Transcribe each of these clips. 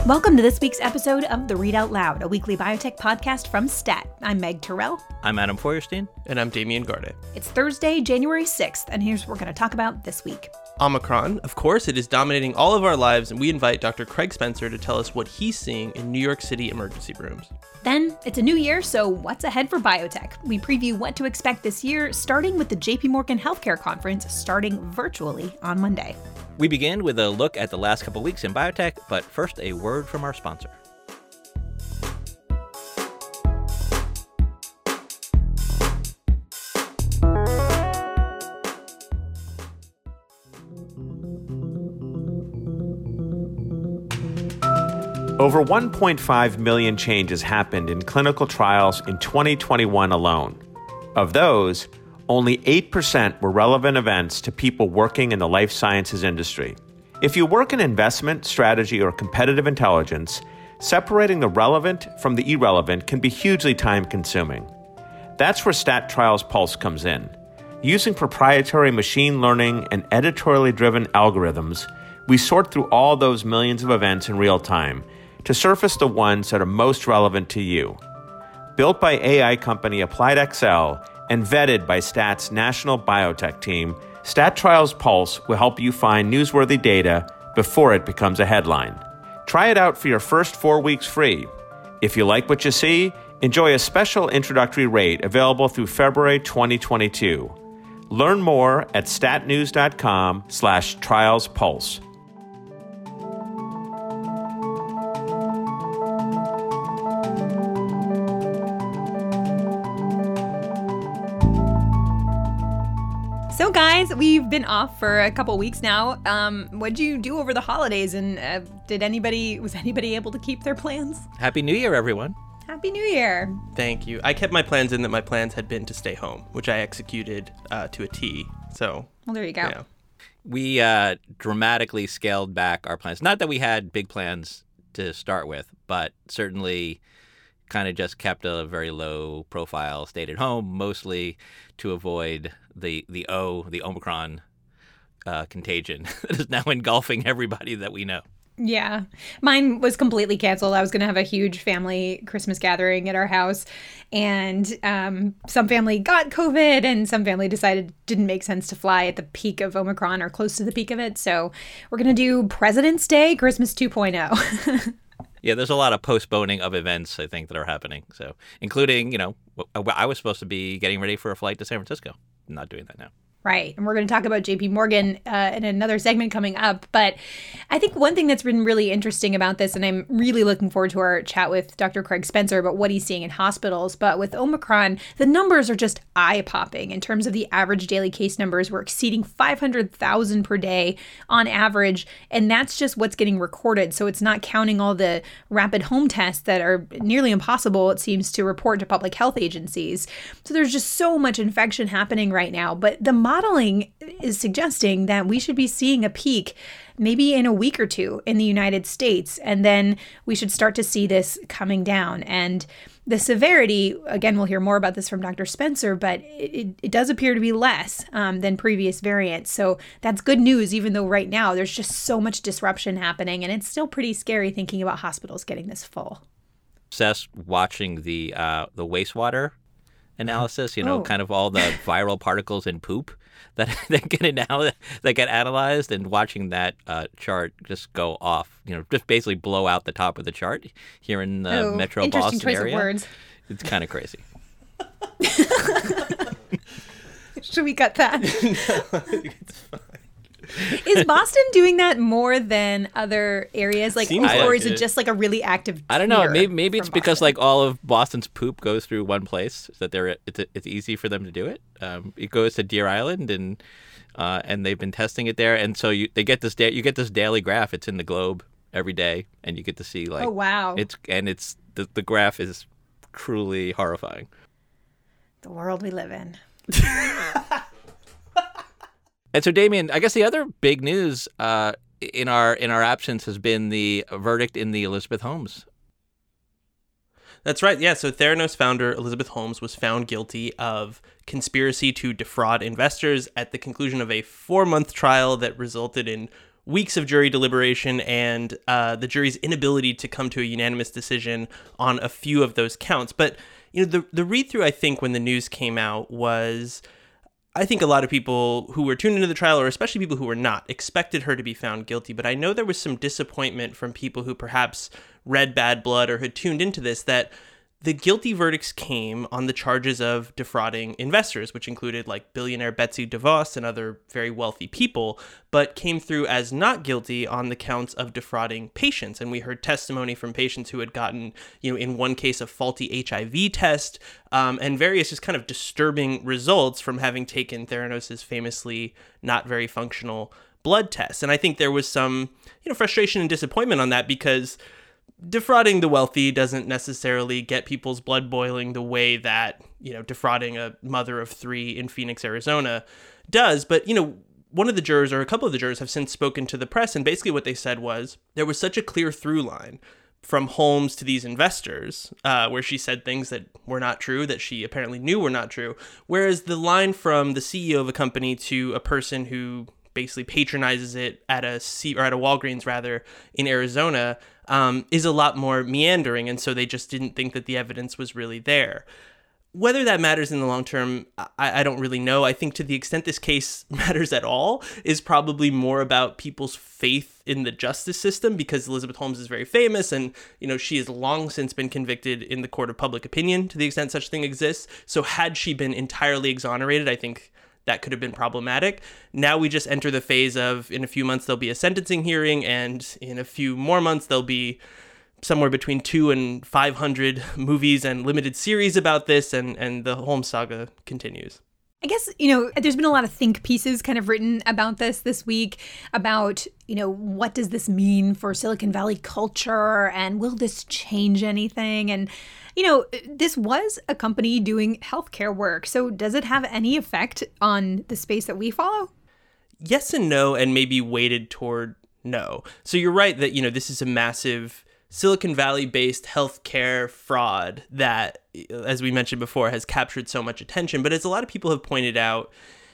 Welcome to this week's episode of The Read Out Loud, a weekly biotech podcast from STAT. I'm Meg Terrell. I'm Adam Feuerstein. And I'm Damian Garde. It's Thursday, January 6th, and here's what we're going to talk about this week. Omicron, of course, it is dominating all of our lives, and we invite Dr. Craig Spencer to tell us what he's seeing in New York City emergency rooms. Then, it's a new year, so what's ahead for biotech? We preview what to expect this year, starting with the JP Morgan Healthcare Conference, starting virtually on Monday. We begin with a look at the last couple weeks in biotech, but first a word from our sponsor. Over 1.5 million changes happened in clinical trials in 2021 alone. Of those, only 8% were relevant events to people working in the life sciences industry. If you work in investment, strategy, or competitive intelligence, separating the relevant from the irrelevant can be hugely time-consuming. That's where Stat Trials Pulse comes in. Using proprietary machine learning and editorially driven algorithms, we sort through all those millions of events in real time to surface the ones that are most relevant to you. Built by AI company AppliedXL and vetted by Stat's national biotech team, Stat Trials Pulse will help you find newsworthy data before it becomes a headline. Try it out for your first 4 weeks free. If you like what you see, enjoy a special introductory rate available through February 2022. Learn more at statnews.com/trialspulse. So guys, we've been off for a couple weeks now. What'd you do over the holidays, and was anybody able to keep their plans? Happy New Year, everyone. Happy New Year. Thank you. I kept my plans in that my plans had been to stay home, which I executed to a T. So, well, there you go. Yeah. We dramatically scaled back our plans. Not that we had big plans to start with, but certainly kind of just kept a very low profile, stayed at home, mostly to avoid the Omicron contagion that is now engulfing everybody that we know. Yeah. Mine was completely canceled. I was going to have a huge family Christmas gathering at our house, and some family got COVID and some family decided it didn't make sense to fly at the peak of Omicron or close to the peak of it. So we're going to do President's Day, Christmas 2.0. Yeah, there's a lot of postponing of events, I think, that are happening. So, including, I was supposed to be getting ready for a flight to San Francisco. I'm not doing that now. Right. And we're going to talk about JP Morgan in another segment coming up. But I think one thing that's been really interesting about this, and I'm really looking forward to our chat with Dr. Craig Spencer about what he's seeing in hospitals. But with Omicron, the numbers are just eye-popping in terms of the average daily case numbers. We're exceeding 500,000 per day on average. And that's just what's getting recorded. So it's not counting all the rapid home tests that are nearly impossible, it seems, to report to public health agencies. So there's just so much infection happening right now. But the modeling is suggesting that we should be seeing a peak maybe in a week or two in the United States, and then we should start to see this coming down. And the severity, again, we'll hear more about this from Dr. Spencer, but it does appear to be less than previous variants. So that's good news, even though right now there's just so much disruption happening, and it's still pretty scary thinking about hospitals getting this full. Obsessed watching the wastewater analysis, kind of all the viral particles in poop that get analyzed, and watching that chart just go off, just basically blow out the top of the chart here in the Metro Boston choice area. Of words. It's kind of crazy. Should we cut that? No, it's fine. Is Boston doing that more than other areas? Or is it just like a really active? I don't know. Maybe it's because all of Boston's poop goes through one place, so that it's easy for them to do it. It goes to Deer Island, and they've been testing it there, and so you get this daily graph. It's in the Globe every day, and you get to see oh wow, it's the graph is truly horrifying. The world we live in. And so, Damian, I guess the other big news in our absence has been the verdict in the Elizabeth Holmes. That's right. Yeah. So Theranos founder Elizabeth Holmes was found guilty of conspiracy to defraud investors at the conclusion of a 4-month trial that resulted in weeks of jury deliberation and the jury's inability to come to a unanimous decision on a few of those counts. But the read-through, I think, when the news came out was, I think a lot of people who were tuned into the trial, or especially people who were not, expected her to be found guilty. But I know there was some disappointment from people who perhaps read Bad Blood or had tuned into this, that the guilty verdicts came on the charges of defrauding investors, which included like billionaire Betsy DeVos and other very wealthy people, but came through as not guilty on the counts of defrauding patients. And we heard testimony from patients who had gotten, in one case, a faulty HIV test, and various just kind of disturbing results from having taken Theranos' famously not very functional blood tests. And I think there was some, frustration and disappointment on that, because defrauding the wealthy doesn't necessarily get people's blood boiling the way that, defrauding a mother of three in Phoenix, Arizona does. But, one of the jurors, or a couple of the jurors, have since spoken to the press, and basically what they said was there was such a clear through line from Holmes to these investors, where she said things that were not true, that she apparently knew were not true. Whereas the line from the CEO of a company to a person who basically patronizes it at a Walgreens rather in Arizona is a lot more meandering, and so they just didn't think that the evidence was really there. Whether that matters in the long term, I don't really know. I think to the extent this case matters at all is probably more about people's faith in the justice system, because Elizabeth Holmes is very famous, and she has long since been convicted in the court of public opinion to the extent such thing exists. So had she been entirely exonerated, I think that could have been problematic. Now we just enter the phase of, in a few months, there'll be a sentencing hearing, and in a few more months, there'll be somewhere between 200 and 500 movies and limited series about this, and the Holmes saga continues. I guess, there's been a lot of think pieces kind of written about this week about, what does this mean for Silicon Valley culture, and will this change anything? And, this was a company doing healthcare work. So does it have any effect on the space that we follow? Yes and no, and maybe weighted toward no. So you're right that, this is a massive Silicon Valley-based healthcare fraud that, as we mentioned before, has captured so much attention. But as a lot of people have pointed out,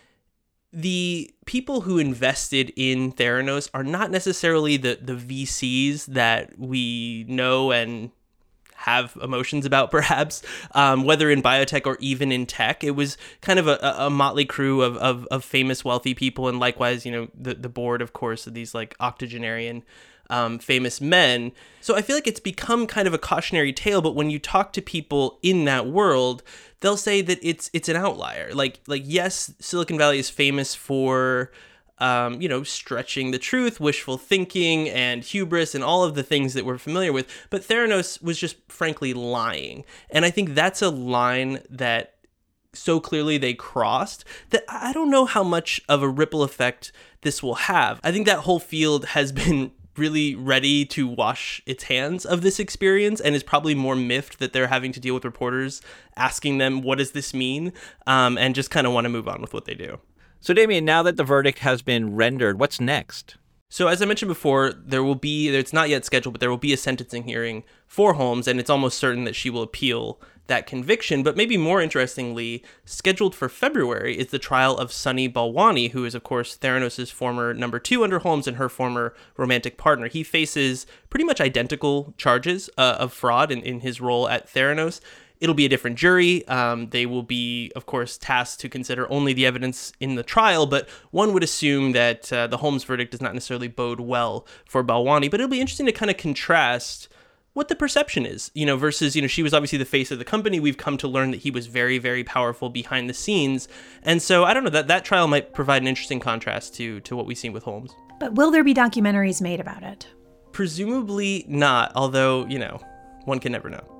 the people who invested in Theranos are not necessarily the VCs that we know and have emotions about, perhaps, whether in biotech or even in tech. It was kind of a motley crew of famous, wealthy people, and likewise, the board, of course, of these like octogenarian famous men. So I feel like it's become kind of a cautionary tale, but when you talk to people in that world, they'll say that it's an outlier. Like yes, Silicon Valley is famous for stretching the truth, wishful thinking, and hubris, and all of the things that we're familiar with. But Theranos was just frankly lying. And I think that's a line that so clearly they crossed that I don't know how much of a ripple effect this will have. I think that whole field has been really ready to wash its hands of this experience, and is probably more miffed that they're having to deal with reporters asking them, what does this mean? And just kind of want to move on with what they do. So, Damian, now that the verdict has been rendered, what's next? So, as I mentioned before, it's not yet scheduled, but there will be a sentencing hearing for Holmes, and it's almost certain that she will appeal that conviction. But maybe more interestingly, scheduled for February is the trial of Sunny Balwani, who is, of course, Theranos' former number 2 under Holmes and her former romantic partner. He faces pretty much identical charges of fraud in his role at Theranos. It'll be a different jury. They will be, of course, tasked to consider only the evidence in the trial, but one would assume that the Holmes verdict does not necessarily bode well for Balwani. But it'll be interesting to kind of contrast what the perception is, versus, she was obviously the face of the company. We've come to learn that he was very, very powerful behind the scenes. And so, I don't know, that trial might provide an interesting contrast to what we've seen with Holmes. But will there be documentaries made about it? Presumably not, although, one can never know.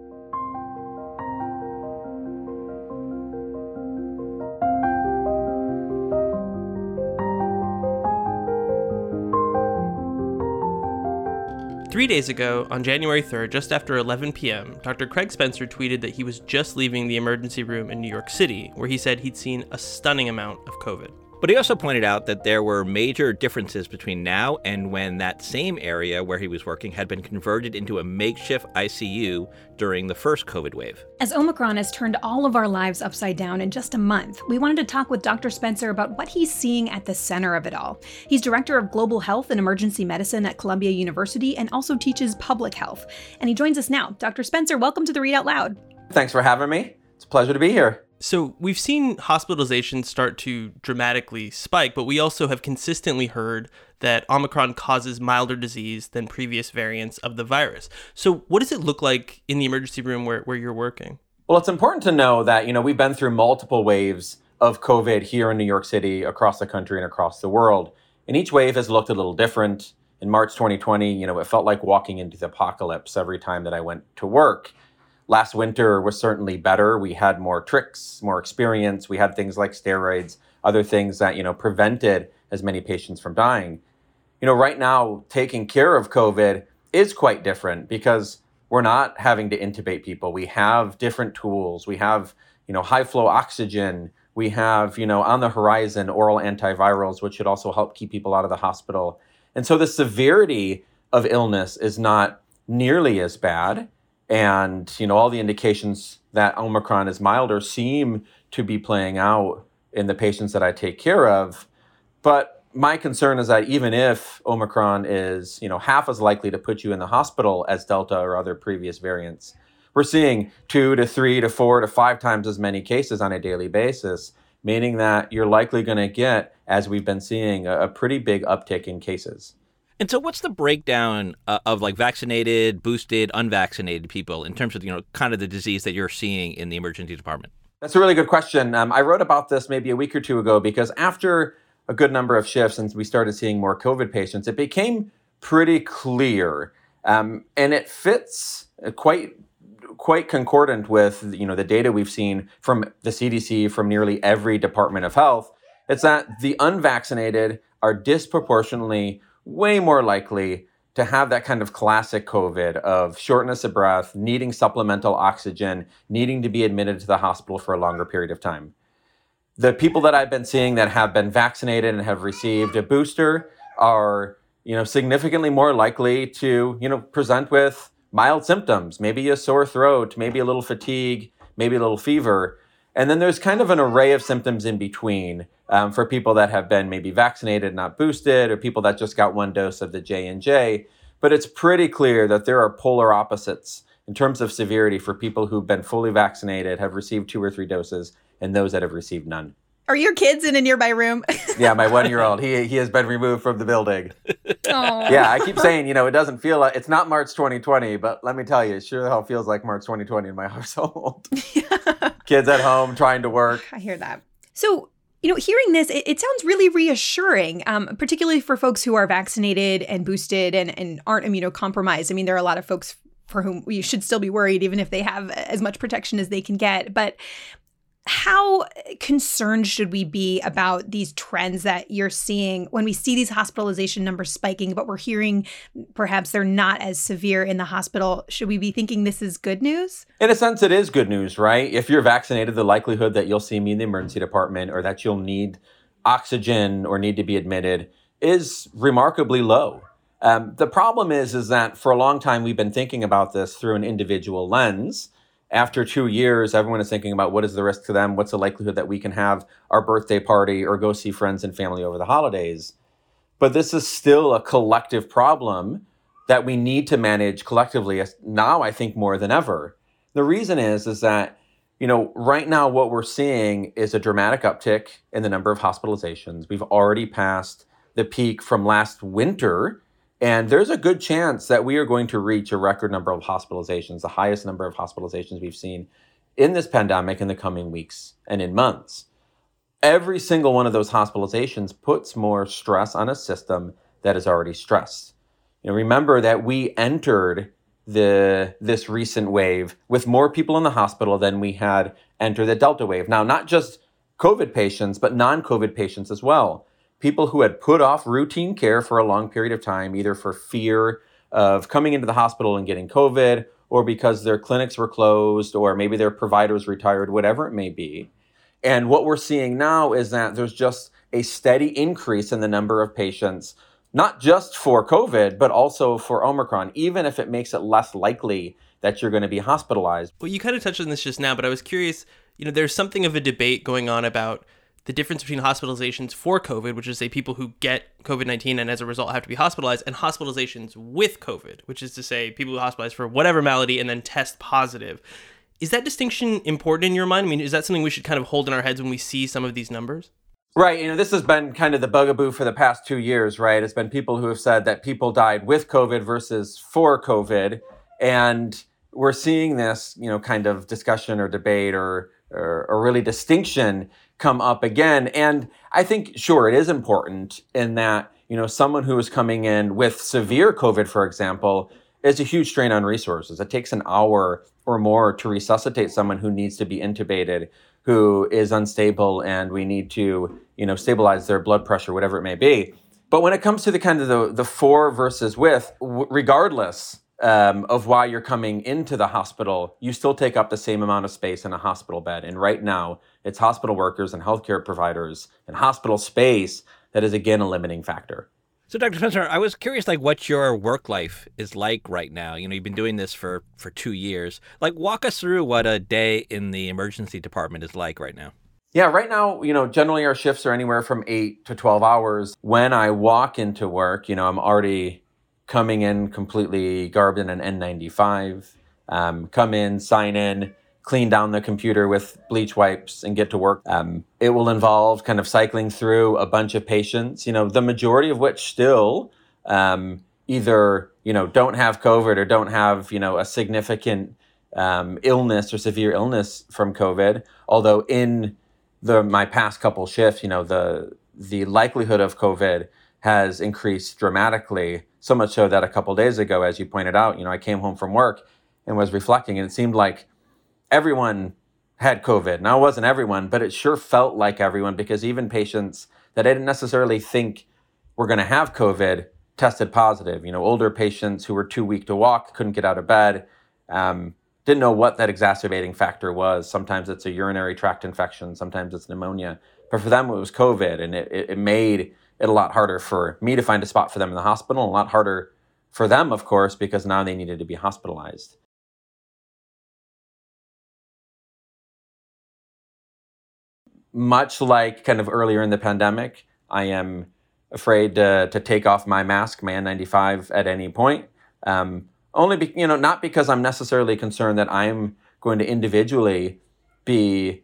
Three days ago, on January 3rd, just after 11 p.m., Dr. Craig Spencer tweeted that he was just leaving the emergency room in New York City, where he said he'd seen a stunning amount of COVID. But he also pointed out that there were major differences between now and when that same area where he was working had been converted into a makeshift ICU during the first COVID wave. As Omicron has turned all of our lives upside down in just a month, we wanted to talk with Dr. Spencer about what he's seeing at the center of it all. He's director of global health and emergency medicine at Columbia University and also teaches public health. And he joins us now. Dr. Spencer, welcome to the Read Out Loud. Thanks for having me. It's a pleasure to be here. So we've seen hospitalizations start to dramatically spike, but we also have consistently heard that Omicron causes milder disease than previous variants of the virus. So what does it look like in the emergency room where you're working? Well, it's important to know that, we've been through multiple waves of COVID here in New York City, across the country, and across the world. And each wave has looked a little different. In March 2020, it felt like walking into the apocalypse every time that I went to work. Last winter was certainly better. We had more tricks, more experience. We had things like steroids, other things that, prevented as many patients from dying. Right now, taking care of COVID is quite different because we're not having to intubate people. We have different tools. We have, high flow oxygen. We have, on the horizon, oral antivirals, which should also help keep people out of the hospital. And so the severity of illness is not nearly as bad. And, all the indications that Omicron is milder seem to be playing out in the patients that I take care of. But my concern is that even if Omicron is, half as likely to put you in the hospital as Delta or other previous variants, we're seeing 2 to 3 to 4 to 5 times as many cases on a daily basis, meaning that you're likely going to get, as we've been seeing, a pretty big uptick in cases. And so what's the breakdown of vaccinated, boosted, unvaccinated people in terms of, kind of the disease that you're seeing in the emergency department? That's a really good question. I wrote about this maybe a week or two ago because after a good number of shifts since we started seeing more COVID patients, it became pretty clear. And it fits quite concordant with, the data we've seen from the CDC, from nearly every department of health. It's that the unvaccinated are disproportionately way more likely to have that kind of classic COVID of shortness of breath, needing supplemental oxygen, needing to be admitted to the hospital for a longer period of time. The people that I've been seeing that have been vaccinated and have received a booster are, significantly more likely to, present with mild symptoms, maybe a sore throat, maybe a little fatigue, maybe a little fever. And then there's kind of an array of symptoms in between for people that have been maybe vaccinated, not boosted, or people that just got one dose of the J&J. But it's pretty clear that there are polar opposites in terms of severity for people who've been fully vaccinated, have received 2 or 3 doses, and those that have received none. Are your kids in a nearby room? Yeah, my 1-year-old, he has been removed from the building. Aww. Yeah, I keep saying, it doesn't feel like, it's not March 2020, but let me tell you, it sure the hell feels like March 2020 in my household. Kids at home, trying to work. I hear that. So, hearing this, it sounds really reassuring, particularly for folks who are vaccinated and boosted and aren't immunocompromised. I mean, there are a lot of folks for whom we should still be worried, even if they have as much protection as they can get. But how concerned should we be about these trends that you're seeing when we see these hospitalization numbers spiking, but we're hearing perhaps they're not as severe in the hospital? Should we be thinking this is good news? In a sense, it is good news, right? If you're vaccinated, the likelihood that you'll see me in the emergency department or that you'll need oxygen or need to be admitted is remarkably low. The problem is that for a long time, we've been thinking about this through an individual lens. After 2 years, everyone is thinking about what is the risk to them? What's the likelihood that we can have our birthday party or go see friends and family over the holidays? But this is still a collective problem that we need to manage collectively now, I think, more than ever. The reason is that, right now what we're seeing is a dramatic uptick in the number of hospitalizations. We've already passed the peak from last winter. And there's a good chance that we are going to reach a record number of hospitalizations, the highest number of hospitalizations we've seen in this pandemic in the coming weeks and in months. Every single one of those hospitalizations puts more stress on a system that is already stressed. Remember that we entered this recent wave with more people in the hospital than we had entered the Delta wave. Now, not just COVID patients, but non-COVID patients as well. People who had put off routine care for a long period of time, either for fear of coming into the hospital and getting COVID, or because their clinics were closed, or maybe their providers retired, whatever it may be. And what we're seeing now is that there's just a steady increase in the number of patients, not just for COVID, but also for Omicron, even if it makes it less likely that you're going to be hospitalized. Well, you kind of touched on this just now, but I was curious, there's something of a debate going on about the difference between hospitalizations for COVID, which is say people who get COVID-19 and as a result have to be hospitalized, and hospitalizations with COVID, which is to say people who are hospitalized for whatever malady and then test positive. Is that distinction important in your mind? I mean, is that something we should kind of hold in our heads when we see some of these numbers? Right. This has been kind of the bugaboo for the past 2 years, right? It's been people who have said that people died with COVID versus for COVID. And we're seeing this, kind of discussion or debate or really distinction come up again. And I think, sure, it is important in that, someone who is coming in with severe COVID, for example, is a huge strain on resources. It takes an hour or more to resuscitate someone who needs to be intubated, who is unstable, and we need to, stabilize their blood pressure, whatever it may be. But when it comes to the kind of the for versus with, regardless of why you're coming into the hospital, you still take up the same amount of space in a hospital bed. And right now, it's hospital workers and healthcare providers and hospital space that is, again, a limiting factor. So, Dr. Spencer, I was curious, what your work life is like right now. You've been doing this for 2 years. Walk us through what a day in the emergency department is like right now. Yeah, right now, generally our shifts are anywhere from 8 to 12 hours. When I walk into work, I'm already coming in completely garbed in an N95, come in, sign in, clean down the computer with bleach wipes and get to work. It will involve kind of cycling through a bunch of patients, the majority of which still either, don't have COVID or don't have, a significant illness or severe illness from COVID. Although in my past couple shifts, the likelihood of COVID has increased dramatically, so much so that a couple days ago, as you pointed out, I came home from work and was reflecting, and it seemed like everyone had COVID. Now, it wasn't everyone, but it sure felt like everyone, because even patients that I didn't necessarily think were going to have COVID tested positive. Older patients who were too weak to walk, couldn't get out of bed, didn't know what that exacerbating factor was. Sometimes it's a urinary tract infection, sometimes it's pneumonia. But for them, it was COVID, and it made it a lot harder for me to find a spot for them in the hospital, and a lot harder for them, of course, because now they needed to be hospitalized. Much like kind of earlier in the pandemic, I am afraid to take off my mask, my N95, at any point. Not because I'm necessarily concerned that I'm going to individually be,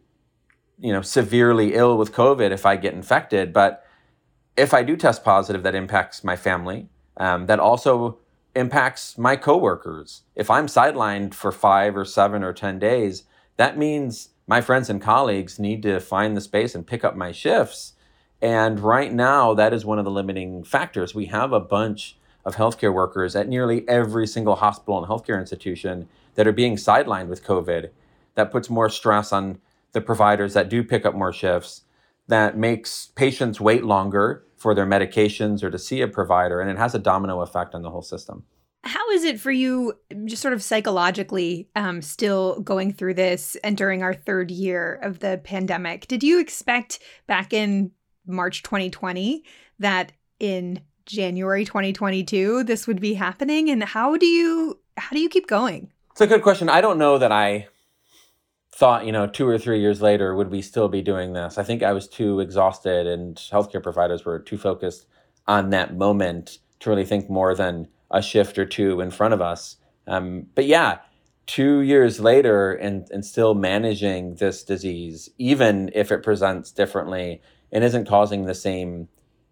severely ill with COVID if I get infected, but if I do test positive, that impacts my family. That also impacts my coworkers. If I'm sidelined for 5 or 7 or 10 days, that means my friends and colleagues need to find the space and pick up my shifts. And right now, that is one of the limiting factors. We have a bunch of healthcare workers at nearly every single hospital and healthcare institution that are being sidelined with COVID. That puts more stress on the providers that do pick up more shifts. That makes patients wait longer for their medications or to see a provider, and it has a domino effect on the whole system. How is it for you, just sort of psychologically, still going through this, entering our 3rd year of the pandemic? Did you expect back in March 2020 that in January 2022 this would be happening? And how do you keep going? It's a good question. I don't know that I thought, 2 or 3 years later, would we still be doing this? I think I was too exhausted, and healthcare providers were too focused on that moment to really think more than a shift or two in front of us. But yeah, 2 years later and still managing this disease, even if it presents differently and isn't causing the same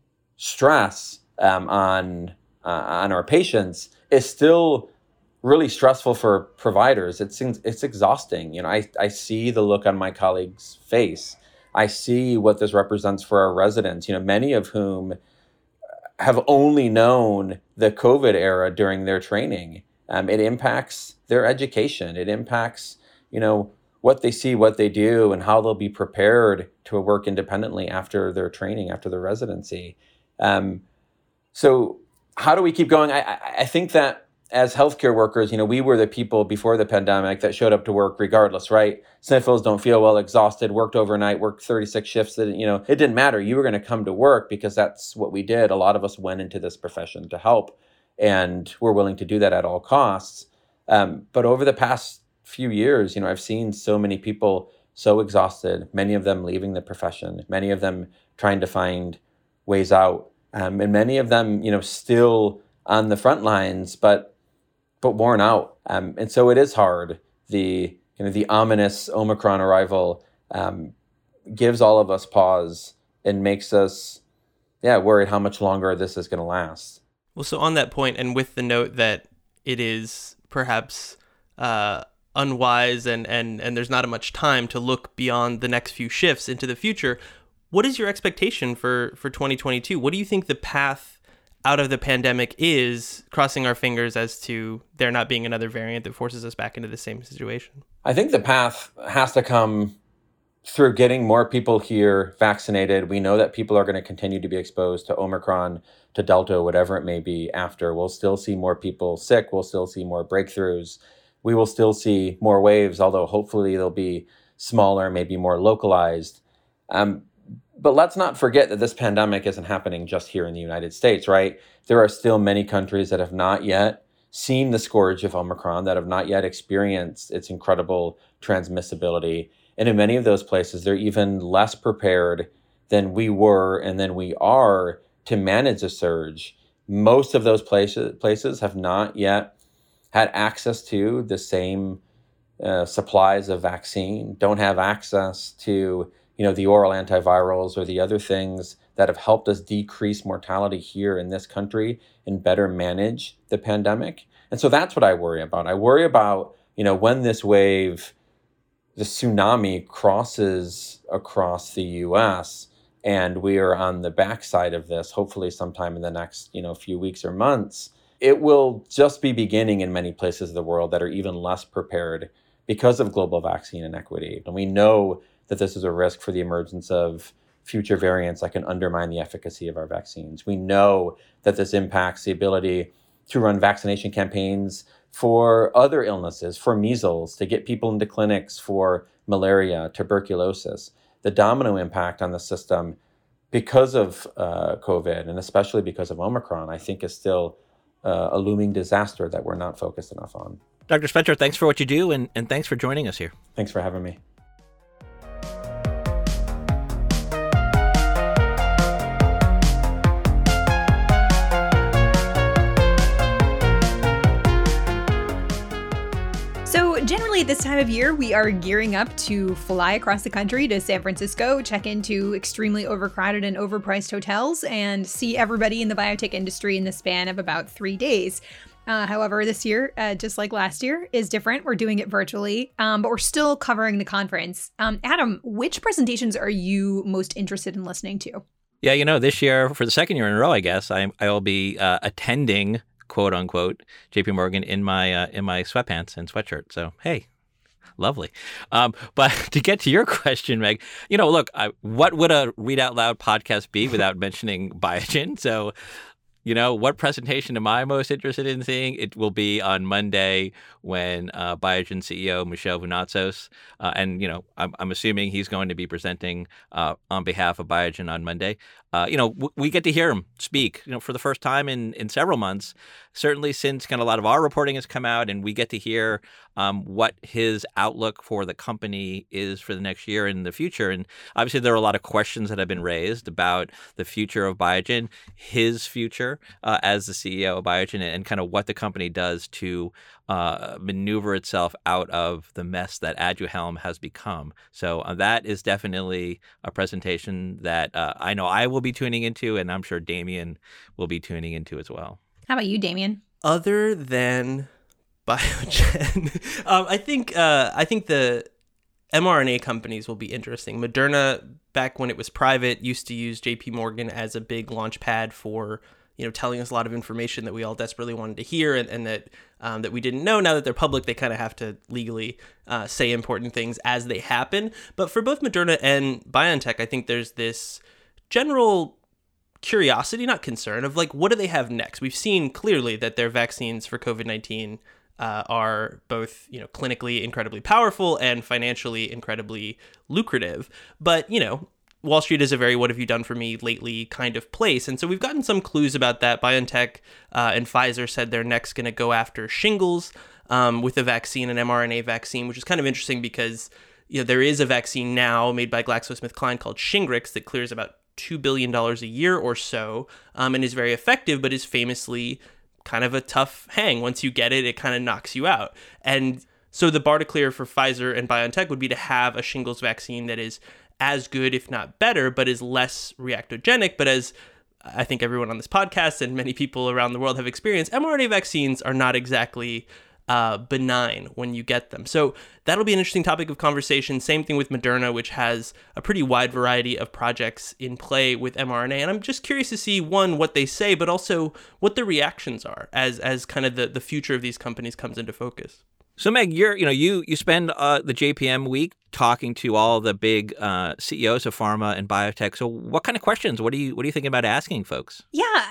stress on our patients, is still really stressful for providers. It's exhausting. I see the look on my colleagues' face. I see what this represents for our residents, many of whom have only known the COVID era during their training. It impacts their education. It impacts, what they see, what they do, and how they'll be prepared to work independently after their training, after their residency. So how do we keep going? I think that as healthcare workers, we were the people before the pandemic that showed up to work regardless, right? Sniffles, don't feel well, exhausted, worked overnight, worked 36 shifts. It didn't matter. You were going to come to work because that's what we did. A lot of us went into this profession to help, and we're willing to do that at all costs. But over the past few years, I've seen so many people so exhausted, many of them leaving the profession, many of them trying to find ways out, and many of them, still on the front lines, but worn out. And so it is hard. The ominous Omicron arrival gives all of us pause and makes us, worried how much longer this is going to last. Well, so on that point, and with the note that it is perhaps unwise and there's not much time to look beyond the next few shifts into the future, what is your expectation for 2022? What do you think the path out of the pandemic is, crossing our fingers as to there not being another variant that forces us back into the same situation? I think the path has to come through getting more people here vaccinated. We know that people are going to continue to be exposed to Omicron, to Delta, whatever it may be after. We'll still see more people sick. We'll still see more breakthroughs. We will still see more waves, although hopefully they'll be smaller, maybe more localized. But let's not forget that this pandemic isn't happening just here in the United States, right? There are still many countries that have not yet seen the scourge of Omicron, that have not yet experienced its incredible transmissibility. And in many of those places, they're even less prepared than we were and than we are to manage a surge. Most of those places have not yet had access to the same supplies of vaccine, don't have access to the oral antivirals or the other things that have helped us decrease mortality here in this country and better manage the pandemic. And so that's what I worry about. I worry about, when this wave, the tsunami, crosses across the U.S. and we are on the backside of this, hopefully sometime in the next, few weeks or months, it will just be beginning in many places of the world that are even less prepared because of global vaccine inequity. And we know that this is a risk for the emergence of future variants that can undermine the efficacy of our vaccines. We know that this impacts the ability to run vaccination campaigns for other illnesses, for measles, to get people into clinics for malaria, tuberculosis. The domino impact on the system because of COVID, and especially because of Omicron, I think is still a looming disaster that we're not focused enough on. Dr. Spencer, thanks for what you do, and thanks for joining us here. Thanks for having me. Generally, at this time of year, we are gearing up to fly across the country to San Francisco, check into extremely overcrowded and overpriced hotels, and see everybody in the biotech industry in the span of about 3 days. However, this year, just like last year, is different. We're doing it virtually, but we're still covering the conference. Adam, which presentations are you most interested in listening to? Yeah, this year, for the second year in a row, I guess, I will be attending, quote unquote, JP Morgan in my sweatpants and sweatshirt. So, hey, lovely. But to get to your question, Meg, look, what would a Read Out Loud podcast be without mentioning Biogen? So, what presentation am I most interested in seeing? It will be on Monday when Biogen CEO Michel Vounatsos, and I'm assuming he's going to be presenting on behalf of Biogen on Monday. We get to hear him speak, for the first time in several months, certainly since kind of a lot of our reporting has come out, and we get to hear what his outlook for the company is for the next year and the future. And obviously there are a lot of questions that have been raised about the future of Biogen, his future as the CEO of Biogen, and kind of what the company does to maneuver itself out of the mess that Aduhelm has become. So that is definitely a presentation that I know I will be tuning into, and I'm sure Damien will be tuning into as well. How about you, Damien? Other than Biogen, I think the mRNA companies will be interesting. Moderna, back when it was private, used to use JP Morgan as a big launch pad for telling us a lot of information that we all desperately wanted to hear, and that we didn't know. Now that they're public, they kind of have to legally say important things as they happen. But for both Moderna and BioNTech, I think there's this general curiosity, not concern, of like, what do they have next? We've seen clearly that their vaccines for COVID-19 are both, clinically incredibly powerful and financially incredibly lucrative. But, Wall Street is a very what have you done for me lately kind of place. And so we've gotten some clues about that. BioNTech and Pfizer said they're next going to go after shingles with a vaccine, an mRNA vaccine, which is kind of interesting because there is a vaccine now made by GlaxoSmithKline called Shingrix that clears about $2 billion a year or so and is very effective, but is famously kind of a tough hang. Once you get it, it kind of knocks you out. And so the bar to clear for Pfizer and BioNTech would be to have a shingles vaccine that is as good, if not better, but is less reactogenic. But as I think everyone on this podcast and many people around the world have experienced, mRNA vaccines are not exactly benign when you get them. So that'll be an interesting topic of conversation. Same thing with Moderna, which has a pretty wide variety of projects in play with mRNA. And I'm just curious to see, one, what they say, but also what the reactions are as kind of the future of these companies comes into focus. So Meg, you spend the JPM week talking to all the big CEOs of pharma and biotech. So what kind of questions? What are you thinking about asking folks? Yeah,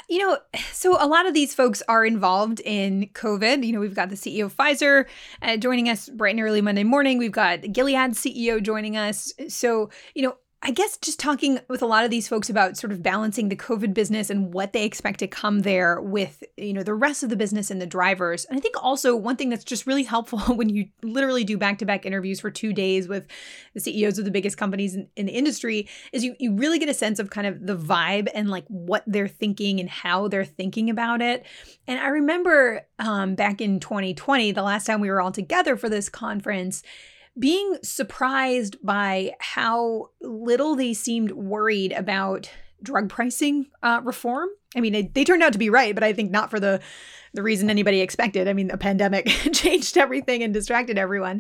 so a lot of these folks are involved in COVID. We've got the CEO of Pfizer joining us bright and early Monday morning. We've got Gilead's CEO joining us. So, I guess just talking with a lot of these folks about sort of balancing the COVID business and what they expect to come there with, the rest of the business and the drivers. And I think also one thing that's just really helpful when you literally do back-to-back interviews for 2 days with the CEOs of the biggest companies in the industry is you really get a sense of kind of the vibe and like what they're thinking and how they're thinking about it. And I remember back in 2020, the last time we were all together for this conference, being surprised by how little they seemed worried about drug pricing reform. I mean, they turned out to be right, but I think not for the reason anybody expected. I mean, the pandemic changed everything and distracted everyone.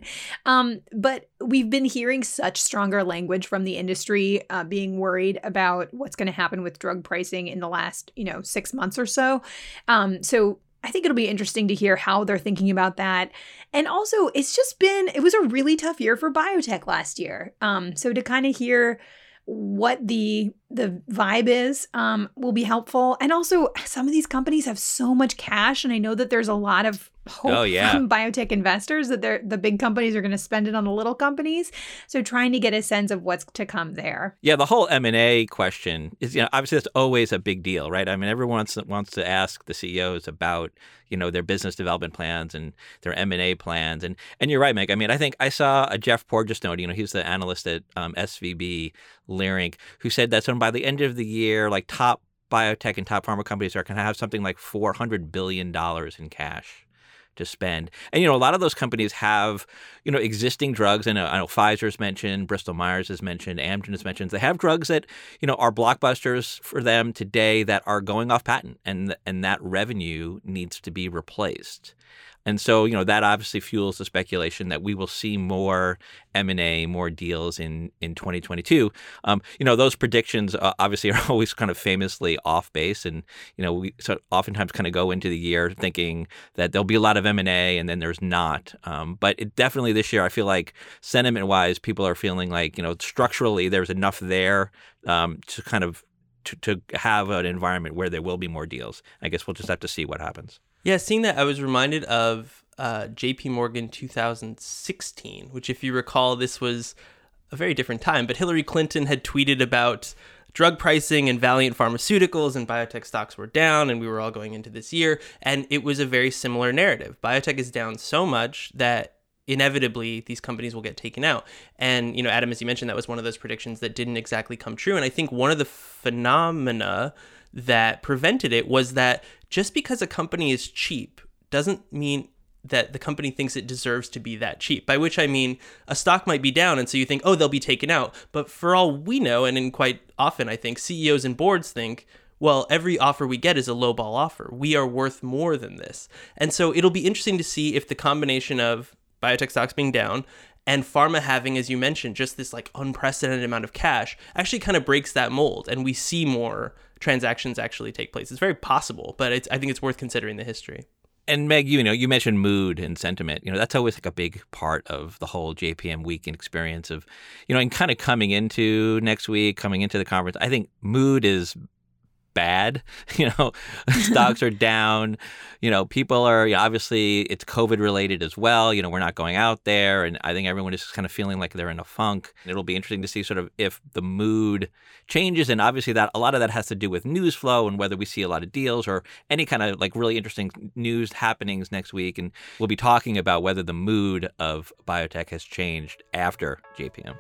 But we've been hearing such stronger language from the industry being worried about what's going to happen with drug pricing in the last, 6 months or so. So I think it'll be interesting to hear how they're thinking about that. And also, it was a really tough year for biotech last year. So to kind of hear what the vibe is will be helpful. And also, some of these companies have so much cash. And I know that there's a lot of hope from biotech investors that the big companies are going to spend it on the little companies. So trying to get a sense of what's to come there. Yeah, the whole M&A question is, obviously that's always a big deal, right? I mean, everyone wants to ask the CEOs about, their business development plans and their M&A plans. And you're right, Meg. I mean, I think I saw a Jeff Porges note, he's the analyst at SVB Leerink, who said that by the end of the year, like top biotech and top pharma companies are going to have something like $400 billion in cash to spend. And, a lot of those companies have, existing drugs. I know Pfizer's mentioned, Bristol Myers has mentioned, Amgen has mentioned. They have drugs that, are blockbusters for them today that are going off patent and that revenue needs to be replaced. And so, that obviously fuels the speculation that we will see more M&A, more deals in 2022. Those predictions obviously are always kind of famously off base. And, we oftentimes kind of go into the year thinking that there'll be a lot of M&A and then there's not. But it definitely this year, I feel like sentiment-wise, people are feeling like, structurally there's enough there to kind of to have an environment where there will be more deals. I guess we'll just have to see what happens. Yeah, seeing that, I was reminded of JP Morgan 2016, which, if you recall, this was a very different time. But Hillary Clinton had tweeted about drug pricing and Valeant Pharmaceuticals, and biotech stocks were down, and we were all going into this year. And it was a very similar narrative. Biotech is down so much that inevitably these companies will get taken out. And, Adam, as you mentioned, that was one of those predictions that didn't exactly come true. And I think one of the phenomena that prevented it was that just because a company is cheap doesn't mean that the company thinks it deserves to be that cheap, by which I mean a stock might be down and so you think, oh, they'll be taken out. But for all we know, and quite often I think CEOs and boards think, well, every offer we get is a lowball offer. We are worth more than this. And so it'll be interesting to see if the combination of biotech stocks being down and pharma having, as you mentioned, just this like unprecedented amount of cash actually kind of breaks that mold and we see more transactions actually take place. It's very possible, but I think it's worth considering the history. And Meg, you mentioned mood and sentiment. That's always like a big part of the whole JPM weekend experience of, and kind of coming into next week, coming into the conference. I think mood is bad. Stocks are down. People are obviously it's COVID related as well. We're not going out there, and I think everyone is just kind of feeling like they're in a funk. It'll be interesting to see sort of if the mood changes, and obviously that a lot of that has to do with news flow and whether we see a lot of deals or any kind of like really interesting news happenings next week. And we'll be talking about whether the mood of biotech has changed after JPM.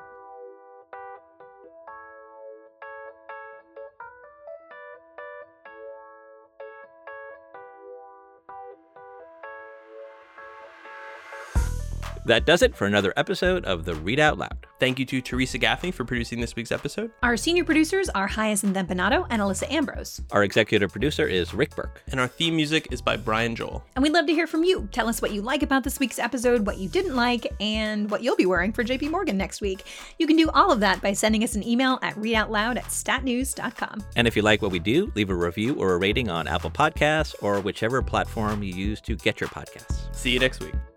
That does it for another episode of the Read Out Loud. Thank you to Teresa Gaffney for producing this week's episode. Our senior producers are Hyacinth Empanato and Alyssa Ambrose. Our executive producer is Rick Burke. And our theme music is by Brian Joel. And we'd love to hear from you. Tell us what you like about this week's episode, what you didn't like, and what you'll be wearing for JP Morgan next week. You can do all of that by sending us an email at readoutloud@statnews.com. And if you like what we do, leave a review or a rating on Apple Podcasts or whichever platform you use to get your podcasts. See you next week.